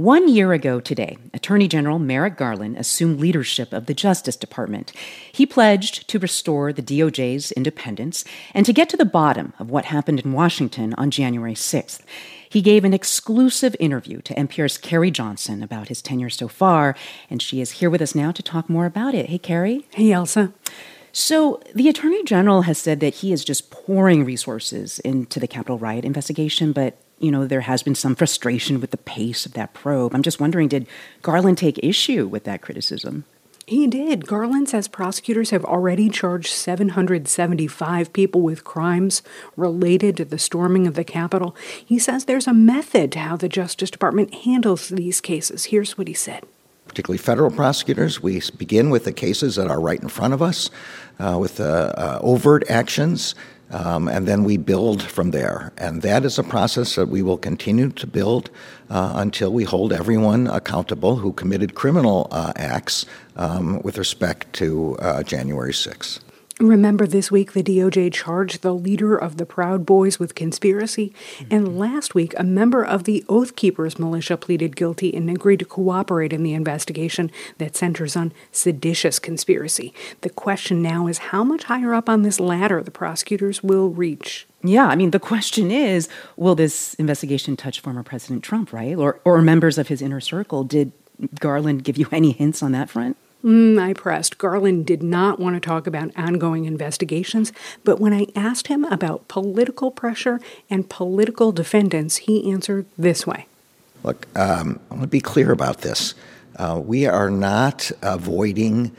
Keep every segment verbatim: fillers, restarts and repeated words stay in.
One year ago today, Attorney General Merrick Garland assumed leadership of the Justice Department. He pledged to restore the D O J's independence and to get to the bottom of what happened in Washington on January sixth. He gave an exclusive interview to N P R's Carrie Johnson about his tenure so far, and she is here with us now to talk more about it. Hey, Carrie. Hey, Elsa. So the Attorney General has said that he is just pouring resources into the Capitol riot investigation, but, you know, there has been some frustration with the pace of that probe. I'm just wondering, did Garland take issue with that criticism? He did. Garland says prosecutors have already charged seven hundred seventy-five people with crimes related to the storming of the Capitol. He says there's a method to how the Justice Department handles these cases. Here's what he said. Particularly federal prosecutors, we begin with the cases that are right in front of us, uh, with uh, uh, overt actions, um, and then we build from there. And that is a process that we will continue to build uh, until we hold everyone accountable who committed criminal uh, acts um, with respect to uh, January sixth. Remember, this week the D O J charged the leader of the Proud Boys with conspiracy, and last week a member of the Oath Keepers militia pleaded guilty and agreed to cooperate in the investigation that centers on seditious conspiracy. The question now is how much higher up on this ladder the prosecutors will reach. Yeah, I mean, the question is, will this investigation touch former President Trump, right? Or, or members of his inner circle? Did Garland give you any hints on that front? Mm, I pressed. Garland did not want to talk about ongoing investigations, but when I asked him about political pressure and political defendants, he answered this way. Look, um, I want to be clear about this. Uh, we are not avoiding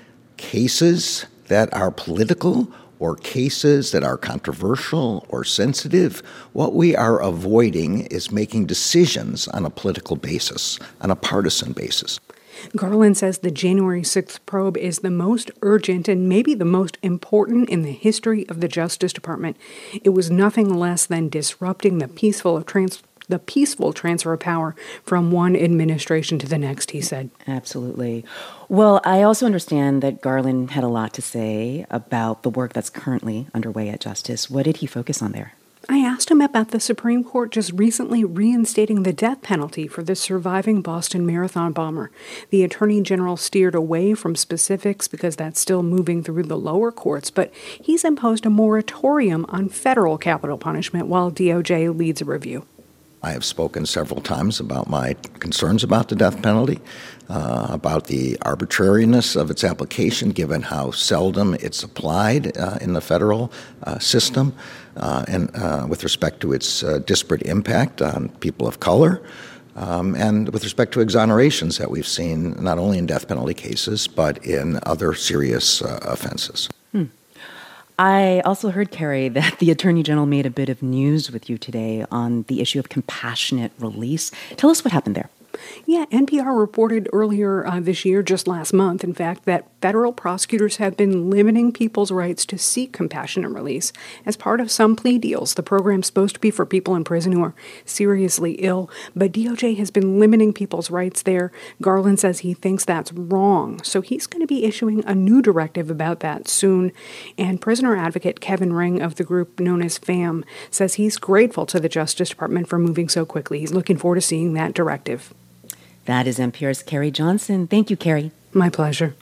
cases that are political or cases that are controversial or sensitive. What we are avoiding is making decisions on a political basis, on a partisan basis. Garland says the January sixth probe is the most urgent and maybe the most important in the history of the Justice Department. It was nothing less than disrupting the peaceful trans- the peaceful transfer of power from one administration to the next, he said. Absolutely. Well, I also understand that Garland had a lot to say about the work that's currently underway at Justice. What did he focus on there? I asked him about the Supreme Court just recently reinstating the death penalty for the surviving Boston Marathon bomber. The Attorney General steered away from specifics because that's still moving through the lower courts, but he's imposed a moratorium on federal capital punishment while D O J leads a review. I have spoken several times about my concerns about the death penalty, uh, about the arbitrariness of its application given how seldom it's applied uh, in the federal uh, system, uh, and uh, with respect to its uh, disparate impact on people of color, um, and with respect to exonerations that we've seen not only in death penalty cases but in other serious uh, offenses. Hmm. I also heard, Carrie, that the Attorney General made a bit of news with you today on the issue of compassionate release. Tell us what happened there. Yeah, N P R reported earlier uh, this year, just last month, in fact, that federal prosecutors have been limiting people's rights to seek compassionate release as part of some plea deals. The program's supposed to be for people in prison who are seriously ill, but D O J has been limiting people's rights there. Garland says he thinks that's wrong, so he's going to be issuing a new directive about that soon. And prisoner advocate Kevin Ring of the group known as FAM says he's grateful to the Justice Department for moving so quickly. He's looking forward to seeing that directive. That is N P R's Carrie Johnson. Thank you, Carrie. My pleasure.